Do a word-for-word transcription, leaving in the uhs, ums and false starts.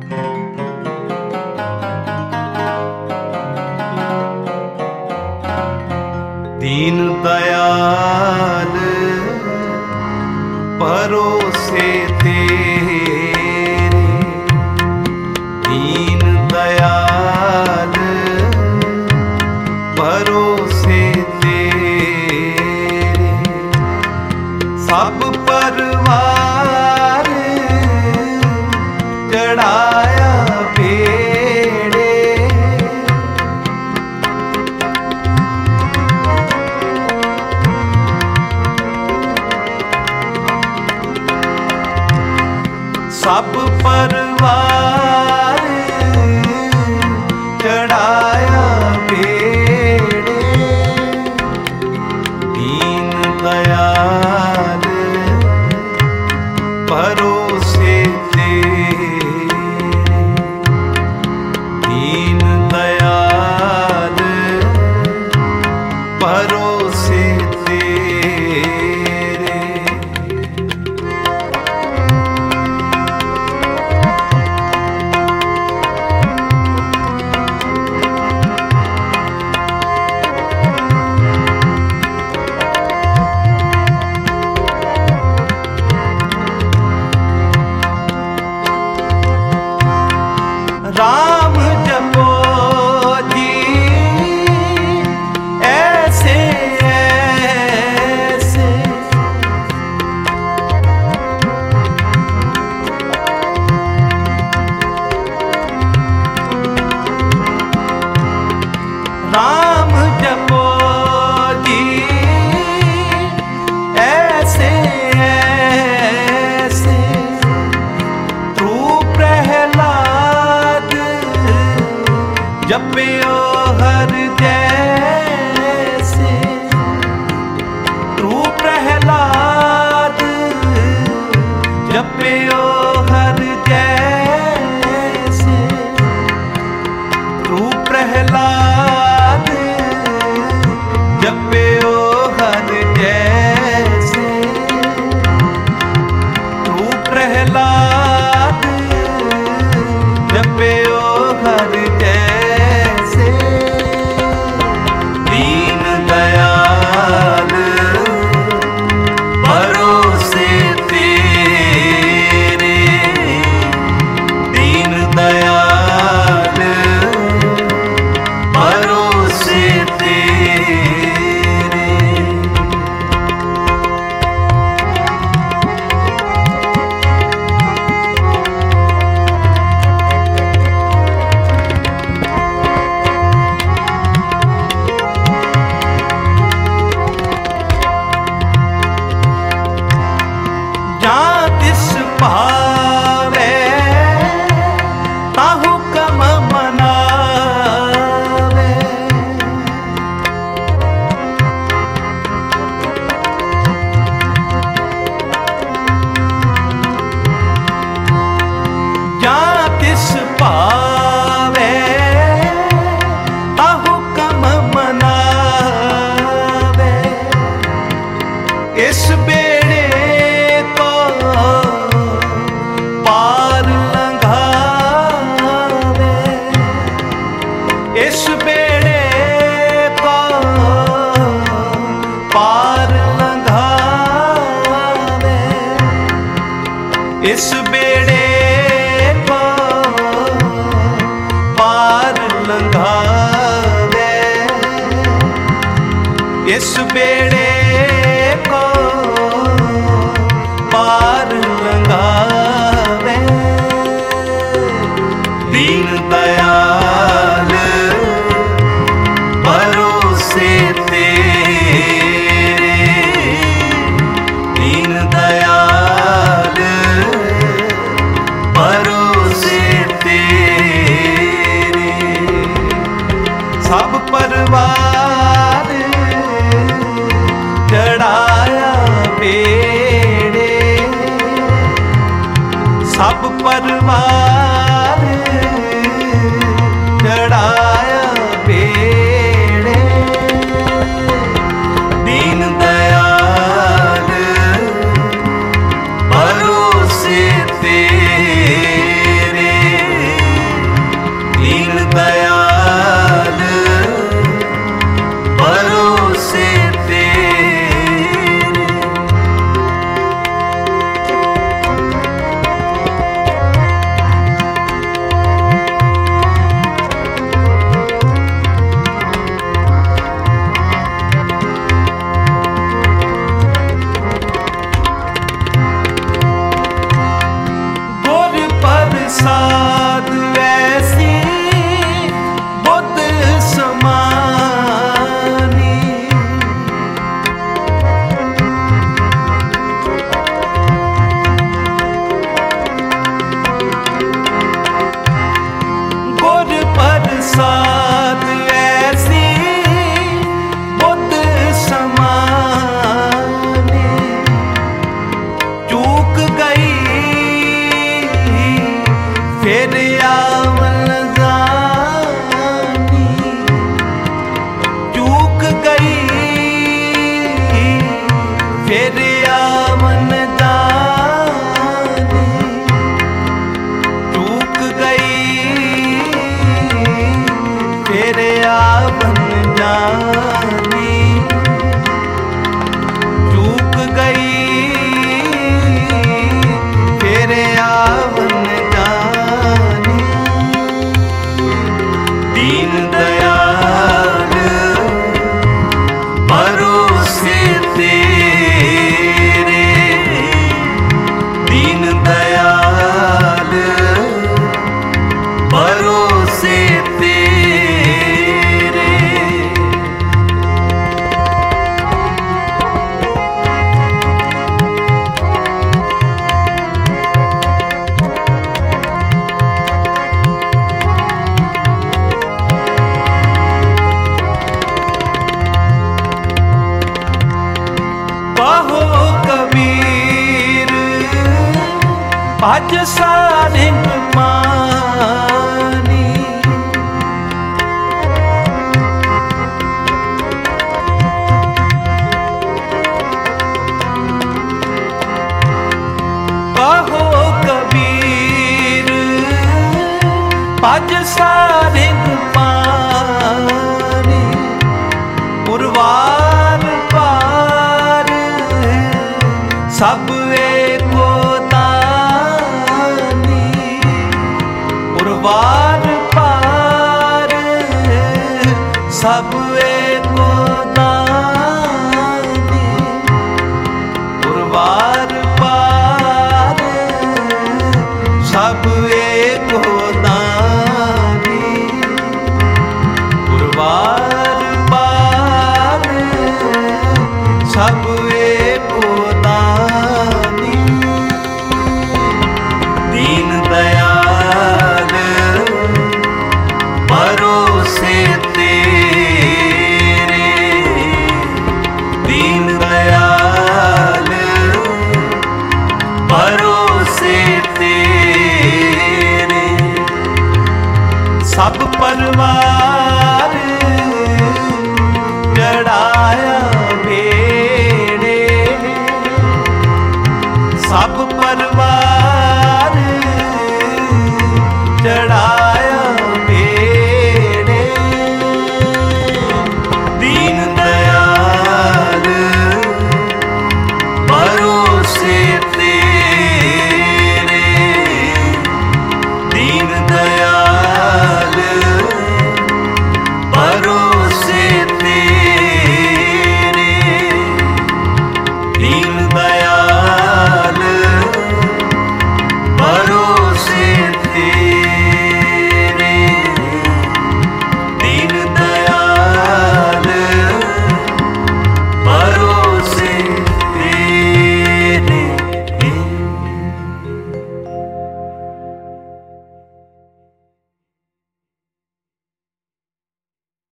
दीन दयाल भरोसे तेरे, दीन दयाल भरोसे तेरे, सब परवार चढ़ाया बेड़े, सब परवार चढ़ाया बेड़े, दीन दयाल भरोसे तेरे, दीन दयाल भरोसे तेरे। राम जपो जी ऐसे ऐसे, राम जपो जी ऐसे ऐसे, तू प्रहलाद जपियो हर जैसे, तू प्रहलाद जपियो हर जैसे, तू प्रहलाद जपियो हर जैसे, तू प्रहलाद जपियो हर जैसे, दीन दयाल भरोसे तेरे, दीन दयाल भरोसे तेरे। जहाँ तिस भावे ताहु कम मनावे, जहाँ तिस भावे ताहु कम मनावे, इस बेड़े को पार लंघावे, इस बेड़े को पार लंघावे, इस बेड़े को पार लंघावे, इस बेड़े को पार लंघावे, दीन दयाल भरोसे तेरे, दीन दयाल भरोसे तेरे, सब परवार चढ़ाया बेड़े, सब परवार चढ़ाया बेड़े, दीन दयाल भरोसे तेरे, फिर आवन जानी चूक गई, फिर आवन जानी चूक गई, फिर आवन जानी चूक गई, फिर आवन जानी। दीन दयाल भरोसे तेरे, दीन दयाल भरोसे तेरे। कहो कबीर भज साधिक मानी, कहो कबीर भज साधिक मानी। पुरवार पार सब एको तानी, पुरवार पार सब एको तानी, पुरवार पार सब एको तानी, पुरवार पार सब एको तानी। दीन दयाल भरोसे तेरे, दीन दयाल भरोसे तेरे। सब परवार चढ़ाया बेड़े, सब परवार चढ़ा